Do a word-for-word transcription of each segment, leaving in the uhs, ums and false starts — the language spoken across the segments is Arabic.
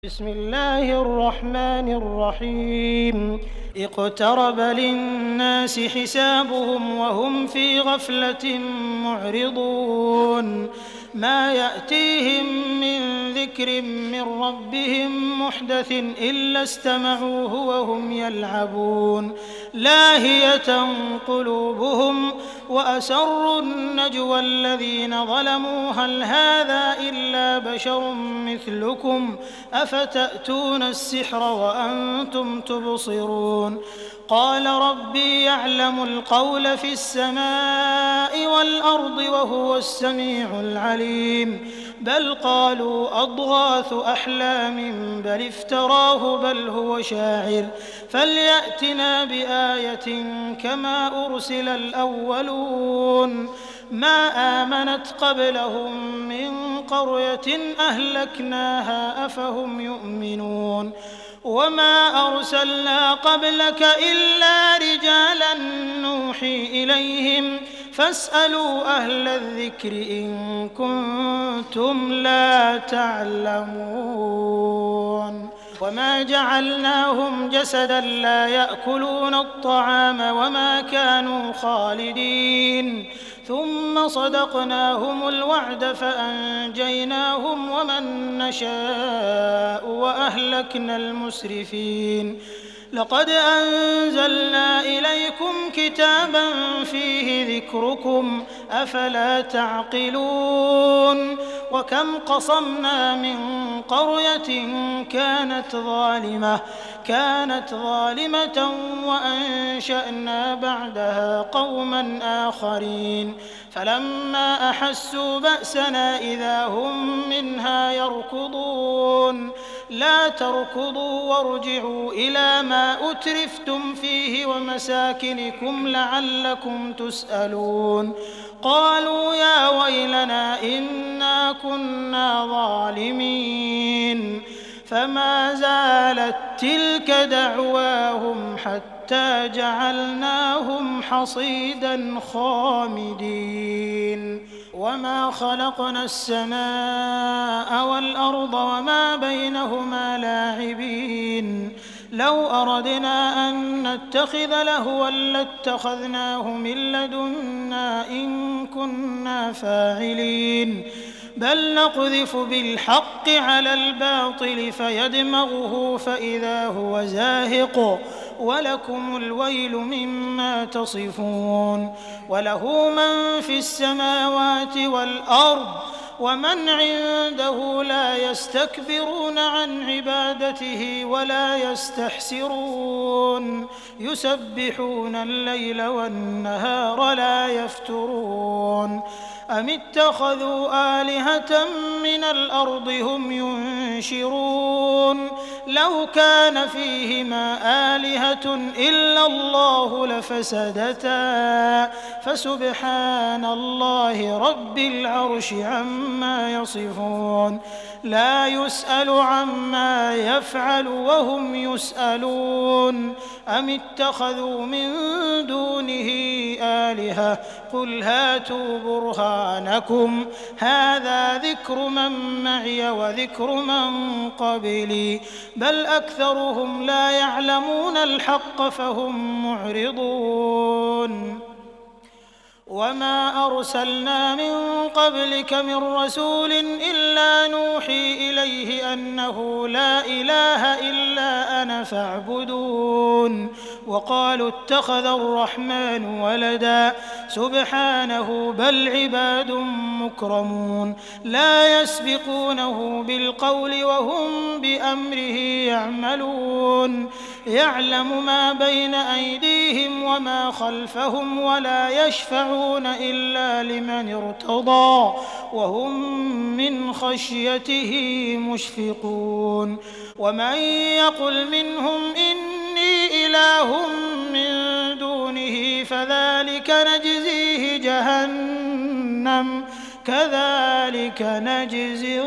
بسم الله الرحمن الرحيم اقترب للناس حسابهم وهم في غفلة معرضون ما يأتيهم من ذكر من ربهم محدث إلا استمعوه وهم يلعبون لاهية قلوبهم وأسروا النجوى الذين ظلموا هل هذا إلا بشر مثلكم أفتأتون السحر وأنتم تبصرون قال ربي يعلم القول في السماء والأرض وهو السميع العليم بل قالوا أضغاث أحلام بل افتراه بل هو شاعر فليأتنا بآية كما أرسل الأولون ما آمنت قبلهم من قرية أهلكناها أفهم يؤمنون وما أرسلنا قبلك إلا رجالا نوحي إليهم فاسألوا أهل الذكر إن كنتم لا تعلمون وما جعلناهم جسدا لا يأكلون الطعام وما كانوا خالدين ثم صدقناهم الوعد فأنجيناهم ومن نشاء وأهلكنا المسرفين لقد أنزلنا إليكم كتابا فيه ذكركم أفلا تعقلون وكم قصمنا من قرية كانت ظالمة كانت ظالمة وأنشأنا بعدها قوما آخرين فلما أحسوا بأسنا إذا هم منها يركضون لا تركضوا وارجعوا إلى ما أترفتم فيه ومساكنكم لعلكم تسألون قالوا يا ويلنا إنا كنا ظالمين فما زالت تلك دعواهم حتى جعلناهم حصيدا خامدين وما خلقنا السماء والأرض وما بينهما لاعبين لو أردنا أن نتخذ لهوا لاتخذناه من لدنا إن كنا فاعلين بل نقذف بالحق على الباطل فيدمغه فإذا هو زاهق ولكم الويل مما تصفون وله من في السماوات والأرض ومن عنده لا يستكبرون عن عبادته ولا يستحسرون يسبحون الليل والنهار لا يفترون أم اتخذوا آلهة من الأرض هم ينشرون لو كان فيهما آلهة إلا الله لفسدتا فسبحان الله رب العرش عما يصفون لا يسأل عما يفعل وهم يسألون أم اتخذوا من دونه آلهة قل هاتوا برهانكم هذا ذكر من معي وذكر من قبلي بل أكثرهم لا يعلمون الحق فهم معرضون وما أرسلنا من قبلك من رسول إلا نوحي إليه أنه لا إله إلا أنا فاعبدون وقالوا اتخذ الرحمن ولدا سبحانه بل عباد مكرمون لا يسبقونه بالقول وهم بأمره يعملون يعلم ما بين أيديهم وما خلفهم ولا يشفعون إلا لمن ارتضى وهم من خشيته مشفقون ومن يقل منهم إني إله من دونه فذلك نجزيه جهنم كذلك نجزي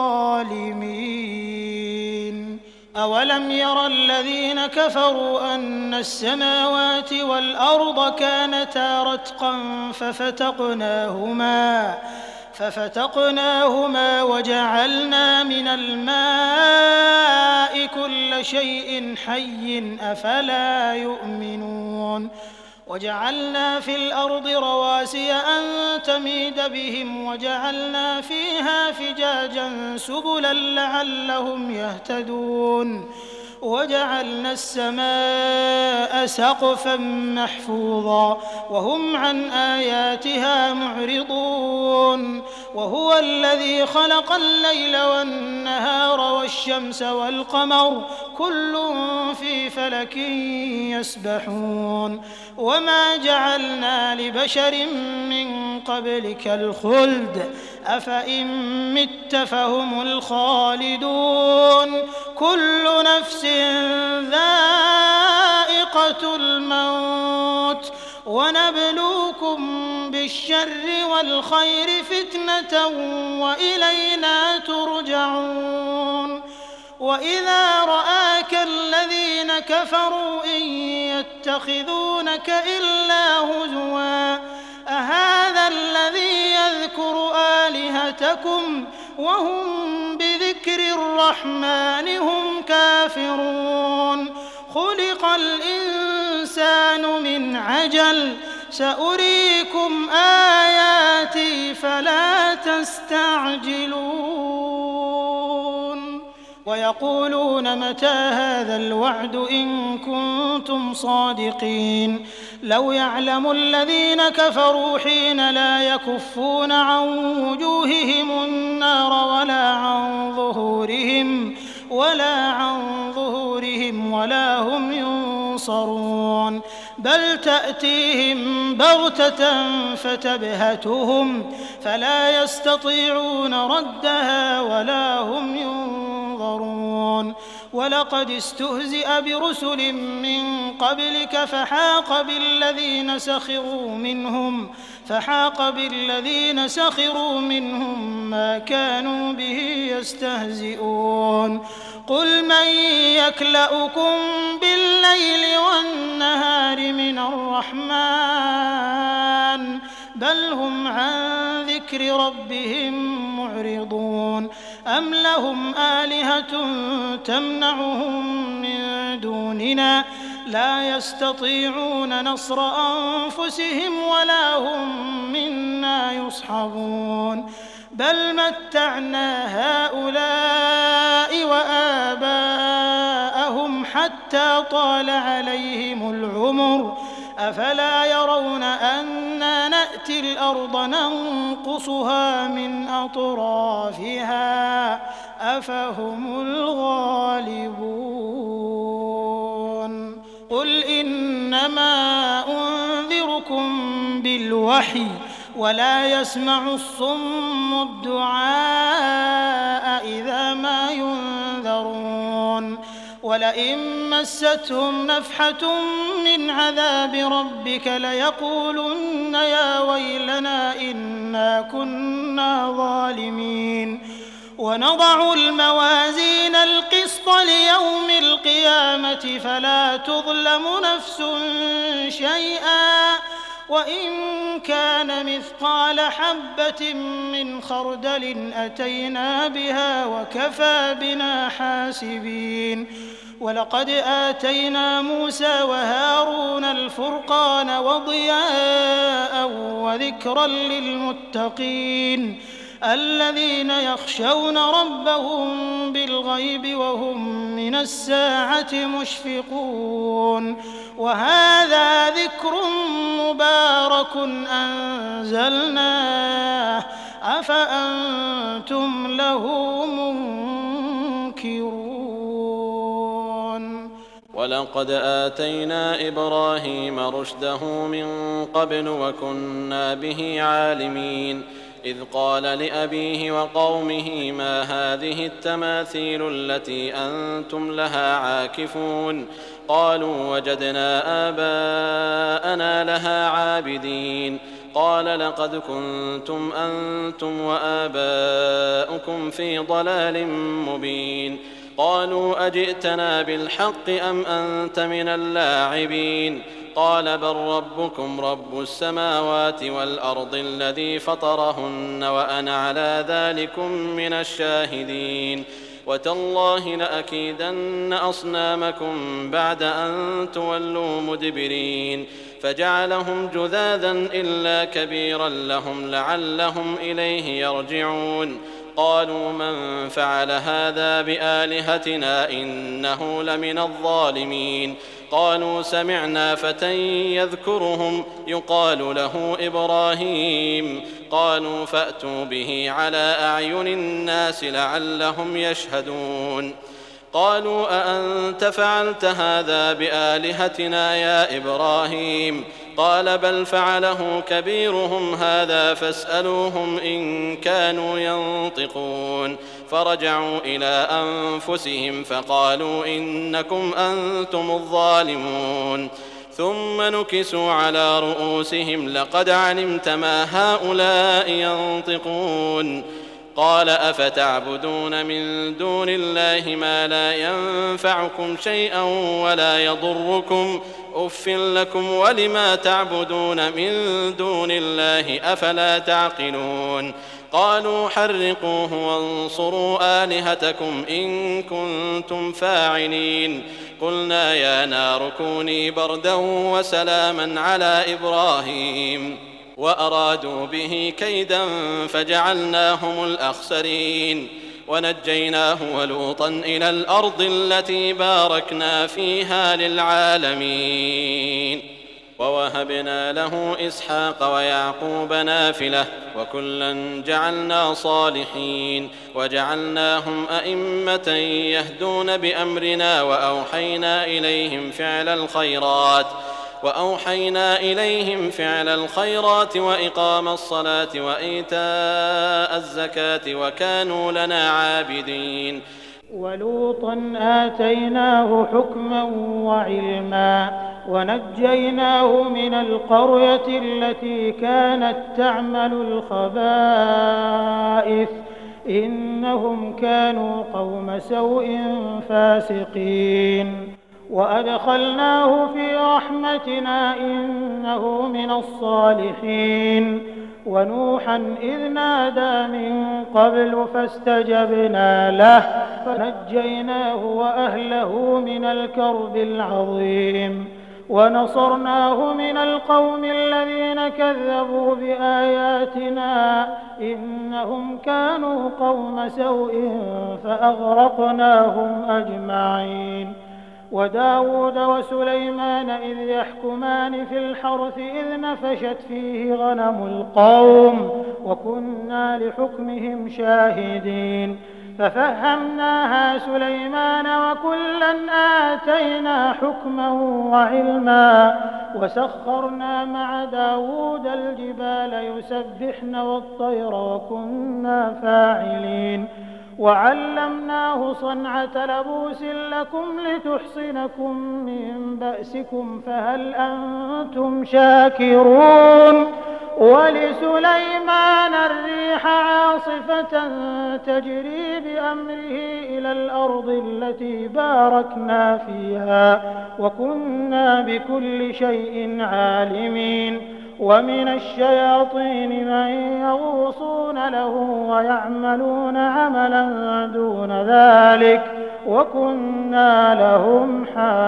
الظالمين أولم ير الذين كفروا أن السماوات والأرض كانتا رتقا ففتقناهما ففتقناهما وجعلنا من الماء كل شيء حي أفلا يؤمنون وجعلنا في الأرض رواسي أن تميد بهم وجعلنا فيها فجاجا سبلا لعلهم يهتدون وجعلنا السماء سقفا محفوظا وهم عن آياتها معرضون وهو الذي خلق الليل والنهار والشمس والقمر كل في فلك يسبحون وما جعلنا لبشر من قبلك الخلد أفإن مت فهم الخالدون كل نفس ذائقة الموت ونبلوكم بالشر والخير فتنة وإلينا ترجعون وإذا رآك الذين كفروا إن يتخذونك إلا هزوا أهذا الذي يذكر آلهتكم وهم بذكر الرحمن هم كافرون خلق الإنسان من عجل سأريكم آياتي فلا تستعجلون ويقولون متى هذا الوعد إن كنتم صادقين لو يعلم الذين كفروا حين لا يكفون عن وجوههم النار ولا عن ظهورهم ولا عن ظهورهم ولا هم ينصرون بل تأتيهم بغتة فتبهتهم فلا يستطيعون ردها ولا هم ينظرون ولقد استهزئ برسل من قبلك فحاق بالذين سخروا منهم فحاق بالذين سخروا منهم ما كانوا به يستهزئون قل من يكلؤكم بالليل والنهار من الرحمن بل هم عن ذكر ربهم معرضون أم لهم آلهة تمنعهم من دوننا لا يستطيعون نصر أنفسهم ولا هم منا يصحبون بل متعنا هؤلاء وآباءهم حتى طال عليهم العمر أفلا يرون أنا نأتي الأرض ننقصها من أطرافها أفهم الغالبون قل إنما أنذركم بالوحي ولا يسمع الصم الدعاء إذا ما ينذرون ولئن مستهم نفحة من عذاب ربك ليقولن يا ويلنا إنا كنا ظالمين ونضع الموازين القسط ليوم القيامة فلا تظلم نفس شيئا وإن كان مثقال حبة من خردل أتينا بها وكفى بنا حاسبين ولقد آتينا موسى وهارون الفرقان وضياء وذكرا للمتقين الذين يخشون ربهم بالغيب وهم من الساعة مشفقون وهذا ذكر مبارك أنزلناه أفأنتم له منكرون ولقد آتينا إبراهيم رشده من قبل وكنا به عالمين إذ قال لأبيه وقومه ما هذه التماثيل التي أنتم لها عاكفون قالوا وجدنا آباءنا لها عابدين قال لقد كنتم أنتم وآباؤكم في ضلال مبين قالوا أجئتنا بالحق أم أنت من اللاعبين قال بل ربكم رب السماوات والأرض الذي فطرهن وأنا على ذلكم من الشاهدين وتالله لأكيدن أصنامكم بعد أن تولوا مدبرين فجعلهم جذاذا إلا كبيرا لهم لعلهم إليه يرجعون قالوا من فعل هذا بآلهتنا إنه لمن الظالمين قالوا سمعنا فتى يذكرهم يقال له إبراهيم قالوا فأتوا به على أعين الناس لعلهم يشهدون قالوا أأنت فعلت هذا بآلهتنا يا إبراهيم قال بل فعله كبيرهم هذا فاسألوهم إن كانوا ينطقون فرجعوا إلى أنفسهم فقالوا إنكم أنتم الظالمون ثم نكسوا على رؤوسهم لقد علمت ما هؤلاء ينطقون قال أفتعبدون من دون الله ما لا ينفعكم شيئا ولا يضركم أف لكم ولما تعبدون من دون الله أفلا تعقلون قالوا حرقوه وانصروا آلهتكم إن كنتم فاعلين قلنا يا نار كوني بردا وسلاما على إبراهيم وأرادوا به كيدا فجعلناهم الأخسرين ونجيناه ولوطا إلى الأرض التي باركنا فيها للعالمين ووهبنا له إسحاق ويعقوب نافلة وكلا جعلنا صالحين وجعلناهم أئمة يهدون بأمرنا وأوحينا إليهم فعل الخيرات وأوحينا إليهم فعل الخيرات وإقام الصلاة وإيتاء الزكاة وكانوا لنا عابدين ولوطا آتيناه حكما وعلما ونجيناه من القرية التي كانت تعمل الخبائث إنهم كانوا قوم سوء فاسقين وأدخلناه في رحمتنا إنه من الصالحين ونوحا إذ نادى من قبل فاستجبنا له فنجيناه وأهله من الكرب العظيم ونصرناه من القوم الذين كذبوا بآياتنا إنهم كانوا قوم سوء فأغرقناهم أجمعين وداود وسليمان إذ يحكمان في الحرث إذ نفشت فيه غنم القوم وكنا لحكمهم شاهدين ففهمناها سليمان وكلا آتينا حكما وعلما وسخرنا مع داود الجبال يسبحن والطير وكنا فاعلين وعلمناه صنعة لبوس لكم لتحصنكم من بأسكم فهل أنتم شاكرون ولسليمان الريح عاصفة تجري بأمره إلى الأرض التي باركنا فيها وكنا بكل شيء عالمين ومن الشياطين من يغوصون له ويعملون عملا دون ذلك وكنا لهم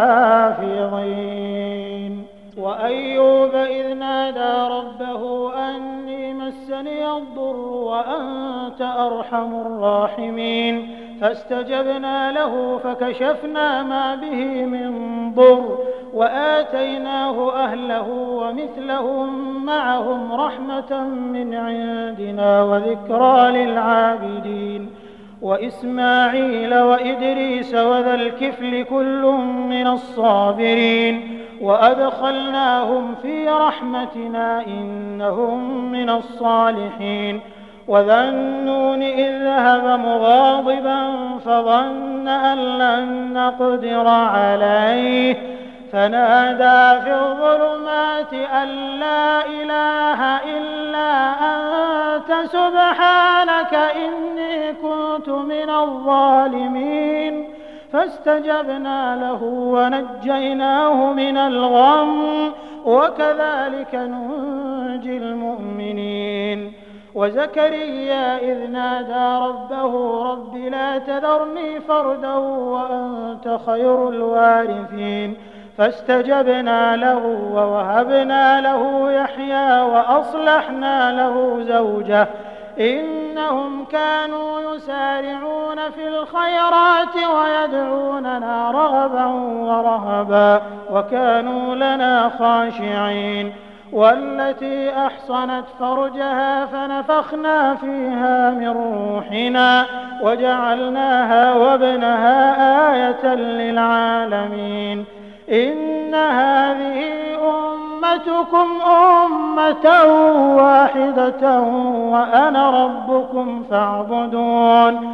حافظين وأيوب إذ نادى ربه أني مسني الضر وأنت أرحم الراحمين فاستجبنا له فكشفنا ما به من ضر وآتيناه أهله ومثلهم معهم رحمة من عندنا وذكرى للعابدين وإسماعيل وإدريس وذا الكفل كل من الصابرين وأدخلناهم في رحمتنا إنهم من الصالحين وذا النون إذ ذهب مغاضبا فظن أن لن نقدر عليه فنادى في الظلمات أن لا إله إلا أنت سبحانك إني كنت من الظالمين فاستجبنا له ونجيناه من الغم وكذلك ننجي المؤمنين. وزكريا إذ نادى ربه رب لا تذرني فردا وأنت خير الوارثين فاستجبنا له ووهبنا له يحيى وأصلحنا له زوجه إنهم كانوا يسارعون في الخيرات ويدعوننا رغبا ورهبا وكانوا لنا خاشعين. والتي أحصنت فرجها فنفخنا فيها من روحنا وجعلناها وابنها آية للعالمين. إن هذه أمتكم أمة واحدة وأنا ربكم فاعبدون.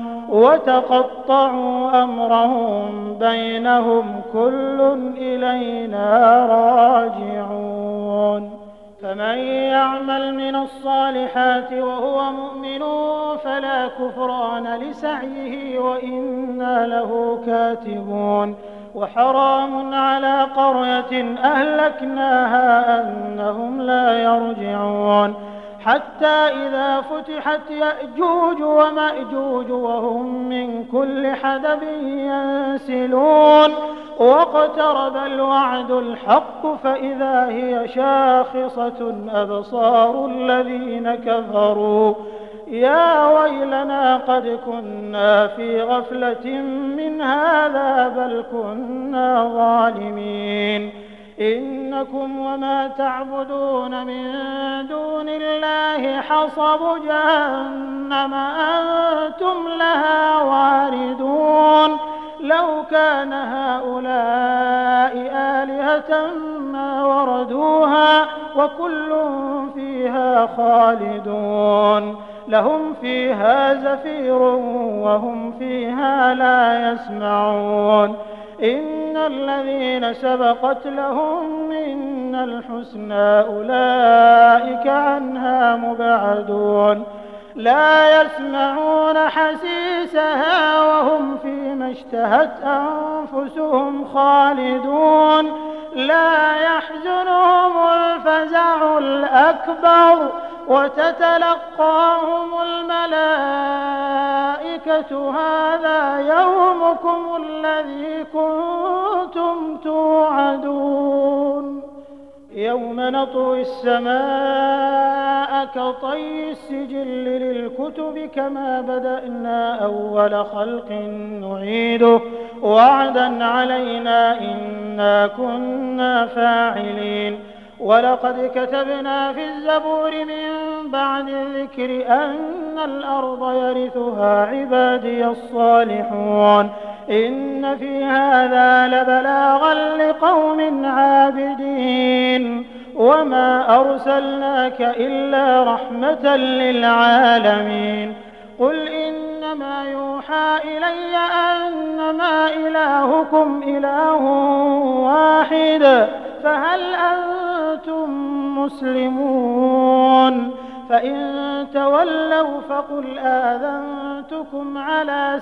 وتقطعوا أمرهم بينهم كل إلينا راجعون. فمن يعمل من الصالحات وهو مؤمن فلا كفران لسعيه وإنا له كاتبون. وحرام على قرية أهلكناها أنهم لا يرجعون حتى إذا فتحت يأجوج ومأجوج وهم من كل حدب ينسلون واقترب الوعد الحق فإذا هي شاخصة أبصار الذين كفروا يا ويلنا قد كنا في غفلة من هذا بل كنا ظالمين. إنكم وما تعبدون من دون الله حصب جهنم أنتم لها واردون. لو كان هؤلاء آلهة ما وردوها وكل فيها خالدون. لهم فيها زفير وهم فيها لا يسمعون. إن الذين سبقت لهم منا الحسنى أولئك عنها مبعدون. لا يسمعون حسيسها وهم فيما اشتهت أنفسهم خالدون. لا يحزنهم الفزع الأكبر وتتلقاهم الملائكة هذا يومكم الذي كنتم توعدون. يوم نطوي السماء كطي السجل للكتب كما بدأنا أول خلق نعيده وعدا علينا إنا كنا فاعلين. ولقد كتبنا في الزبور من بعد الذكر أن الأرض يرثها عبادي الصالحون. إن في هذا لبلاغا لقوم عابدين. وما أرسلناك إلا رحمة للعالمين. قل إنما يوحى إلي أنما إلهكم إله واحد فهل أنتم مسلمون؟ فإن تولوا فقل آذنتكم على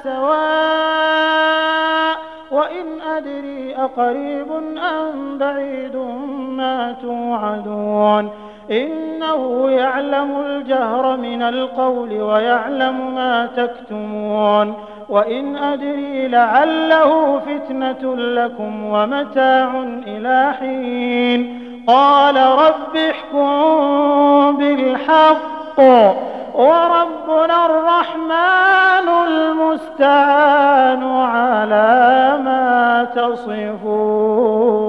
سواء وإن أدري أقريب أم بعيد ما توعدون. إنه يعلم الجهر من القول ويعلم ما تكتمون. وإن أدري لعله فتنة لكم ومتاع إلى حين. قال رب احكم بالحق وربنا الرحمن المستعان على ما تصفون.